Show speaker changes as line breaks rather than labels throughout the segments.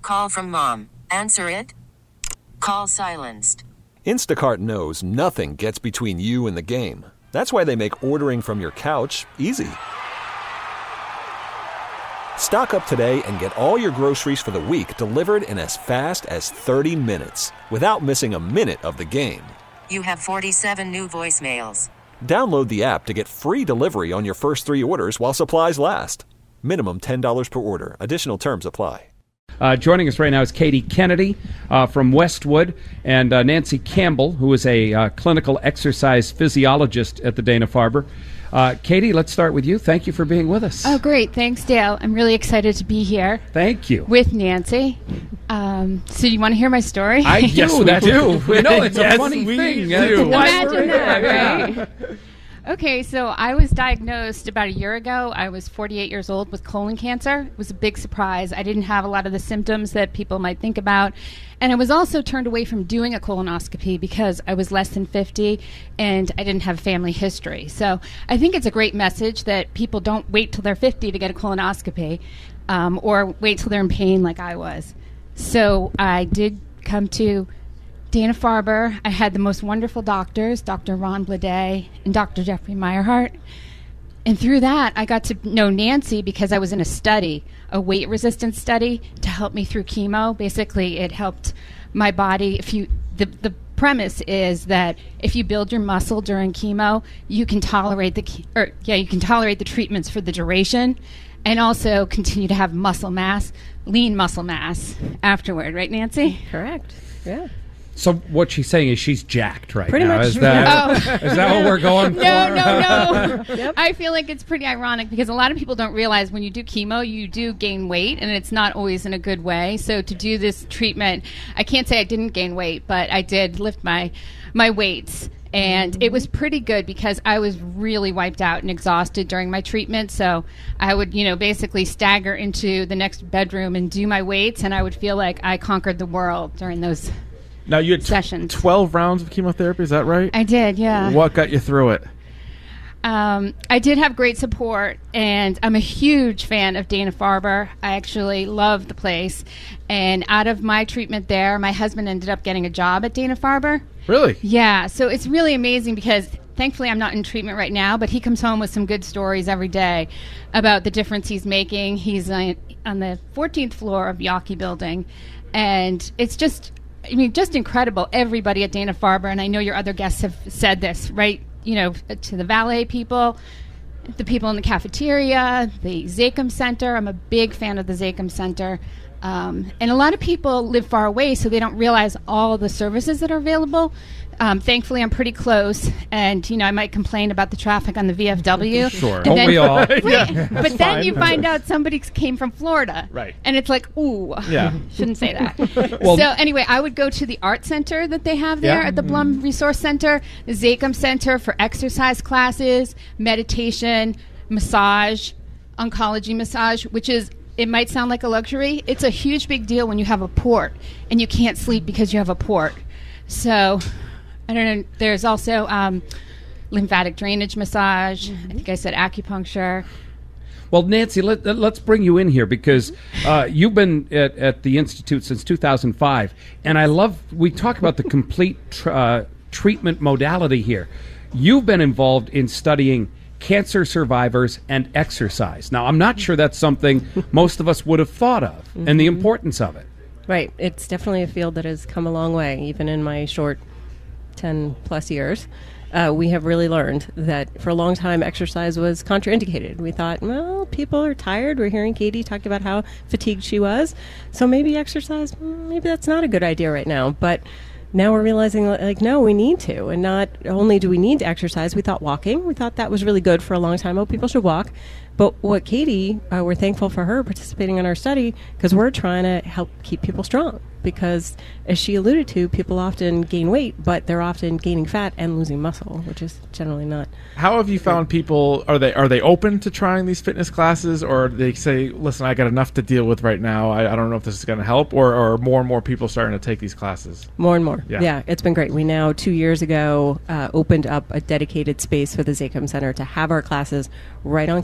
call from mom. Answer it. Call silenced.
Instacart knows nothing gets between you and the game. That's why they make ordering from your couch easy. Stock up today and get all your groceries for the week delivered in as fast as 30 minutes without missing a minute of the game.
You have 47 new voicemails.
Download the app to get free delivery on your first 3 orders while supplies last. Minimum $10 per order. Additional terms apply.
Joining us right now is Katie Kennedy from Westwood and Nancy Campbell, who is a clinical exercise physiologist at the Dana-Farber. Katie, let's start with you. Thank you for being with us.
Oh, great. Thanks, Dale. I'm really excited to be here.
Thank you.
With Nancy. So you want to hear my story?
Yes, we do. We know it's a funny thing.
Imagine that, right? Okay, so I was diagnosed about a year ago. I was 48 years old with colon cancer. It was a big surprise. I didn't have a lot of the symptoms that people might think about. And I was also turned away from doing a colonoscopy because I was less than 50 and I didn't have family history. So I think it's a great message that people don't wait till they're 50 to get a colonoscopy or wait till they're in pain like I was. So I did come to Dana-Farber. I had the most wonderful doctors, Dr. Ron Blade and Dr. Jeffrey Meyerhart. And through that, I got to know Nancy because I was in a study, a weight resistance study, to help me through chemo. Basically, it helped my body. The premise is that if you build your muscle during chemo, you can tolerate the treatments for the duration, and also continue to have muscle mass, lean muscle mass afterward. Right, Nancy?
Correct. Yeah.
So what she's saying is she's jacked right
pretty
now.
Much.
Is that what we're going for?
No. Yep. I feel like it's pretty ironic because a lot of people don't realize when you do chemo, you do gain weight, and it's not always in a good way. So to do this treatment, I can't say I didn't gain weight, but I did lift my weights. And it was pretty good because I was really wiped out and exhausted during my treatment. So I would, basically stagger into the next bedroom and do my weights, and I would feel like I conquered the world during those
Now, you had
sessions.
12 rounds of chemotherapy, is that right?
I did, yeah.
What got you through it?
I did have great support, and I'm a huge fan of Dana-Farber. I actually love the place. And out of my treatment there, my husband ended up getting a job at Dana-Farber.
Really?
Yeah, so it's really amazing because thankfully I'm not in treatment right now, but he comes home with some good stories every day about the difference he's making. He's on the 14th floor of Yawkey Building, and it's just incredible. Everybody at Dana-Farber, and I know your other guests have said this, right? To the valet people, the people in the cafeteria, the Zakim Center. I'm a big fan of the Zakim Center. And a lot of people live far away, so they don't realize all the services that are available. Thankfully, I'm pretty close, and I might complain about the traffic on the VFW.
Sure, don't we all?
But then you find out somebody came from Florida,
right?
And it's like, ooh, shouldn't say that.
Well,
so anyway, I would go to the art center that they have there at the Blum Resource Center, the Zakim Center for exercise classes, meditation, massage, oncology massage, which is. It might sound like a luxury. It's a huge big deal when you have a port and you can't sleep because you have a port. So, I don't know. There's also lymphatic drainage massage. I think I said acupuncture.
Well, Nancy, let's bring you in here because you've been at the Institute since 2005. And we talk about the complete treatment modality here. You've been involved in studying cancer survivors and exercise. Now, I'm not sure that's something most of us would have thought of, and the importance of it.
Right. It's definitely a field that has come a long way, even in my short 10-plus years. We have really learned that for a long time, exercise was contraindicated. We thought, well, people are tired. We're hearing Katie talked about how fatigued she was. So maybe exercise, maybe that's not a good idea right now. But now we're realizing, no, we need to. And not only do we need to exercise, we thought walking. We thought that was really good for a long time. Oh, people should walk. But what Katie, we're thankful for her participating in our study because we're trying to help keep people strong. Because, as she alluded to, people often gain weight, but they're often gaining fat and losing muscle, which is generally not.
How have you found people? Are they open to trying these fitness classes, or they say, "Listen, I got enough to deal with right now. I don't know if this is going to help," or are more and more people starting to take these classes?
More and more. Yeah, it's been great. We now 2 years ago opened up a dedicated space for the Zakim Center to have our classes right on campus.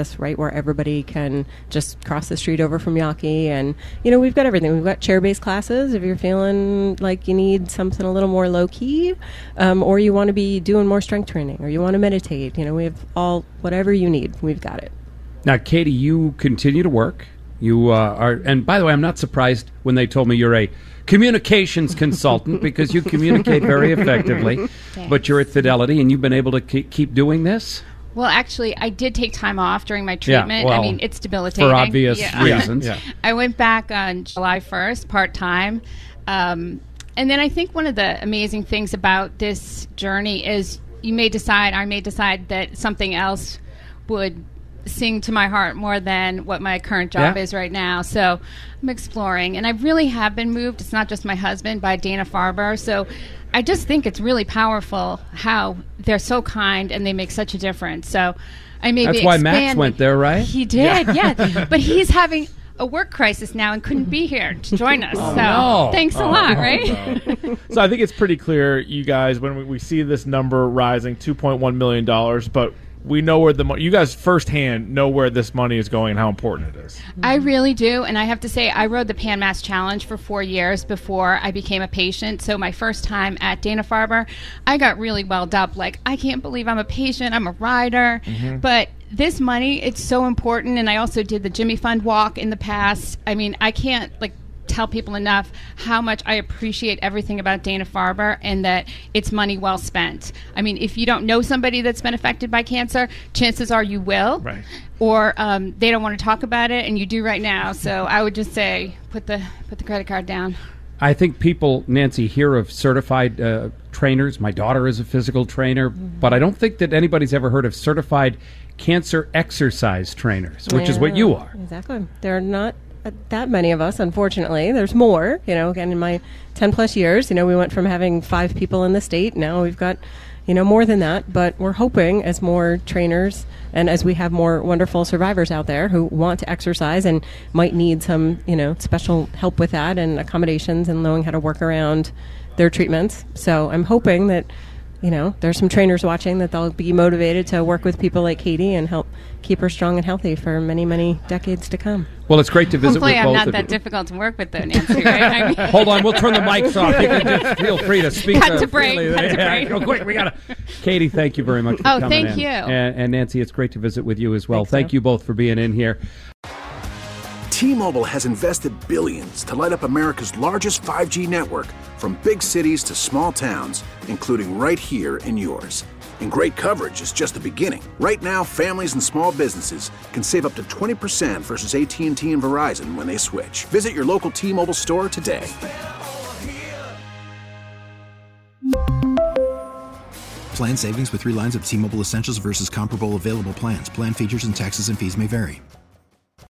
campus, right where everybody can just cross the street over from Yawkey. And, we've got everything. We've got chair-based classes if you're feeling like you need something a little more low-key, or you want to be doing more strength training, or you want to meditate. We have whatever you need, we've got it.
Now, Katie, you continue to work. You are, and by the way, I'm not surprised when they told me you're a communications consultant because you communicate very effectively.
Thanks.
But you're at Fidelity, and you've been able to keep doing this?
Well, actually, I did take time off during my treatment.
well,
it's debilitating.
For obvious reasons.
Yeah.
I went back on July 1st, part-time. And then I think one of the amazing things about this journey is I may decide that something else would sing to my heart more than what my current job is right now. So I'm exploring, and I really have been moved. It's not just my husband, by Dana-Farber. So I just think it's really powerful how they're so kind and they make such a difference. So I may
That's
be
why
expanding.
Max went there, right?
He did, yeah. But he's having a work crisis now and couldn't be here to join us. Thanks a lot, right?
So I think it's pretty clear, you guys, when we see this number rising, $2.1 million, but we know where you guys firsthand know where this money is going and how important it is.
I really do, and I have to say, I rode the Pan Mass Challenge for 4 years before I became a patient. So my first time at Dana-Farber, I got really welled up. Like, I can't believe I'm a patient. I'm a rider. But this money, it's so important. And I also did the Jimmy Fund walk in the past. I mean, I can't tell people enough how much I appreciate everything about Dana-Farber and that it's money well spent. I mean, if you don't know somebody that's been affected by cancer, chances are you will.
Right.
Or they don't want to talk about it, and you do right now. So I would just say put the credit card down.
I think people, Nancy, hear of certified trainers. My daughter is a physical trainer, but I don't think that anybody's ever heard of certified cancer exercise trainers, which is what you are.
Exactly. They're not that many of us, unfortunately. There's more, again, in my 10 plus years, we went from having 5 people in the state. Now we've got, more than that, but we're hoping as more trainers and as we have more wonderful survivors out there who want to exercise and might need some, special help with that and accommodations and knowing how to work around their treatments. So I'm hoping that, there's some trainers watching that they'll be motivated to work with people like Katie and help keep her strong and healthy for many, many decades to come.
Well, it's great to visit
Hopefully
with
I'm
both
not
of
that
you.
difficult to work with, though, Nancy, right? I mean,
Hold on, we'll turn the mics off. You can just feel free to speak.
Cut to break,
freely.
cut to break.
Go quick, we got to. Katie, thank you very much for coming
thank
in.
you.
And Nancy, it's great to visit with you as well.
Thanks,
Thank
Sue.
you both for being in here.
T-Mobile has invested billions to light up America's largest 5G network, from big cities to small towns, including right here in yours. And great coverage is just the beginning. Right now, families and small businesses can save up to 20% versus AT&T and Verizon when they switch. Visit your local T-Mobile store today.
Plan savings with 3 lines of T-Mobile Essentials versus comparable available plans. Plan features and taxes and fees may vary.